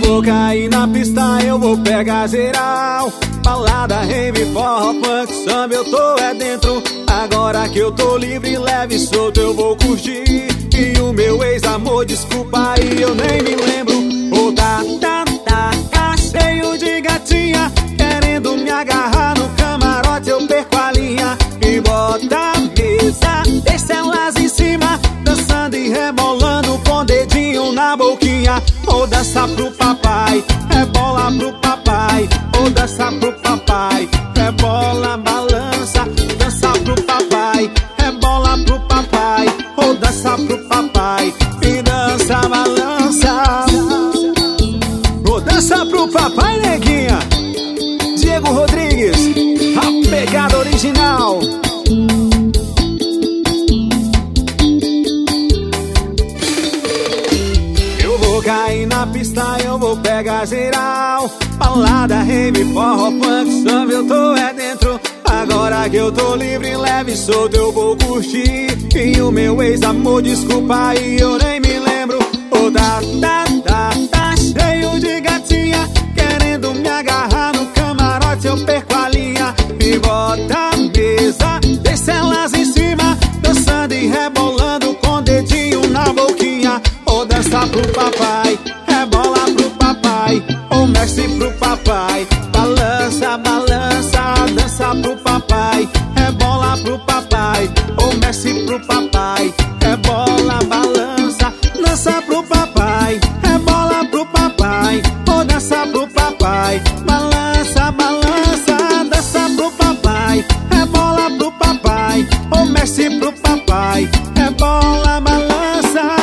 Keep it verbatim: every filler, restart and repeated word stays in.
vou cair na pista, eu vou pegar geral. Balada, rave, forró, funk, samba, eu tô é dentro. Agora que eu tô livre, leve e solto, eu vou curtir. E o meu ex-amor, desculpa aí, eu nem me lembro. Ô, tá, tá, tá, tá cheio de gatinha querendo me agarrar no camarote, eu perco a linha. E bota a mesa, deixa elas em cima, dançando e rebolando com dedinho na boquinha. Ou dança pro papai, rebola pro papai. Ou dança pro papai, rebola, balança. Dança pro papai, rebola pro papai. Ou dança pro papai e dança, balança. Ou dança pro papai, neguinha. Diego Rodrigues, a pegada original. Eu vou cair na pista, eu vou pegar geral. Balada, rave, forró, funk, samba, eu tô é dentro. Agora que eu tô livre, leve e solto, eu vou curtir. E o meu ex-amor, desculpa aí, eu nem me lembro. Ô, tá, tá, tá, tá cheio de gatinha querendo me agarrar no camarote, eu perco a linha. E bota a mesa, deixa elas em cima, dançando e rebolando com dedinho na boquinha. Ou dança pro papai, rebola pro papai. Ou mexe pro papai, balança, balança. Dança pro papai, rebola pro papai. Ou mexe pro papai, rebola, balança. Dança pro papai, rebola pro papai. Ou dança pro papai, balança, balança. Dança pro papai, rebola pro papai. Ou mexe pro papai, rebola, balança.